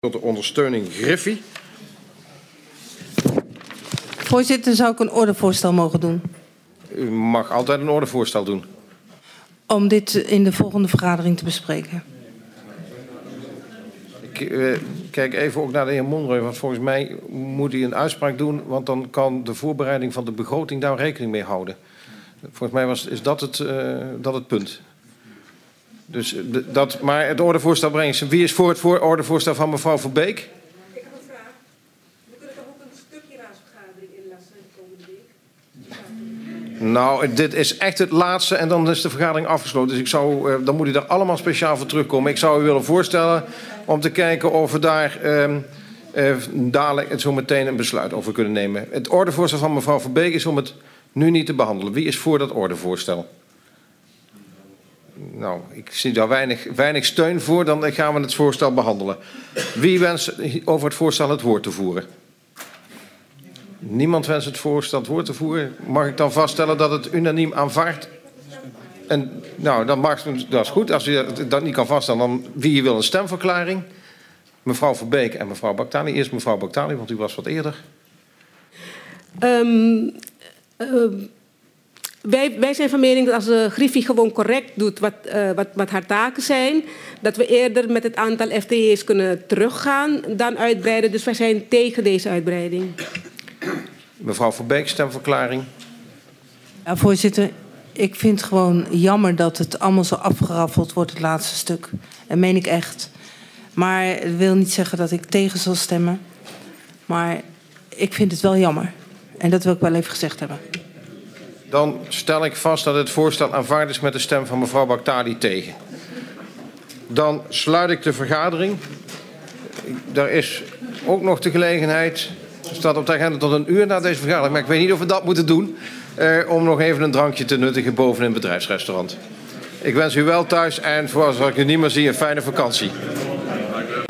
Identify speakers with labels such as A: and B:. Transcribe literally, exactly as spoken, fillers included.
A: Tot de ondersteuning Griffie.
B: Voorzitter, zou ik een ordevoorstel mogen doen?
A: U mag altijd een ordevoorstel doen.
B: Om dit in de volgende vergadering te bespreken.
A: Ik uh, kijk even ook naar de heer Monroy, want volgens mij moet hij een uitspraak doen, want dan kan de voorbereiding van de begroting daar rekening mee houden. Volgens mij was, is dat het, uh, dat het punt. Dus dat, maar het ordevoorstel brengt. Wie is voor het voor ordevoorstel van mevrouw Verbeek?
C: Ik heb een vraag. We kunnen toch ook een stukje raadsvergadering inlassen de komende week?
A: Nou, dit is echt het laatste en dan is de vergadering afgesloten. Dus ik zou, uh, dan moet u daar allemaal speciaal voor terugkomen. Ik zou u willen voorstellen om te kijken of we daar uh, uh, dadelijk zo meteen een besluit over kunnen nemen. Het ordevoorstel van mevrouw Verbeek is om het nu niet te behandelen. Wie is voor dat ordevoorstel? Nou, ik zie daar weinig, weinig steun voor, dan gaan we het voorstel behandelen. Wie wenst over het voorstel het woord te voeren? Niemand wenst het voorstel het woord te voeren. Mag ik dan vaststellen dat het unaniem aanvaardt? En, nou, dan mag, dat is goed. Als u dat niet kan vaststellen, dan wie wil een stemverklaring? Mevrouw Verbeek en mevrouw Baktali. Eerst mevrouw Baktali, want u was wat eerder.
C: Um, uh, wij, wij zijn van mening dat als de Griffie gewoon correct doet wat, uh, wat, wat haar taken zijn, dat we eerder met het aantal F T E's kunnen teruggaan dan uitbreiden. Dus wij zijn tegen deze uitbreiding.
A: Mevrouw Verbeek, stemverklaring.
B: Ja, voorzitter, ik vind het gewoon jammer dat het allemaal zo afgeraffeld wordt, het laatste stuk. En meen ik echt. Maar het wil niet zeggen dat ik tegen zal stemmen. Maar ik vind het wel jammer. En dat wil ik wel even gezegd hebben.
A: Dan stel ik vast dat het voorstel aanvaard is met de stem van mevrouw Baktali tegen. Dan sluit ik de vergadering. Er is ook nog de gelegenheid, er staat op de agenda tot een uur na deze vergadering, maar ik weet niet of we dat moeten doen, eh, om nog even een drankje te nuttigen boven in het bedrijfsrestaurant. Ik wens u wel thuis en voor als ik u niet meer zie, een fijne vakantie.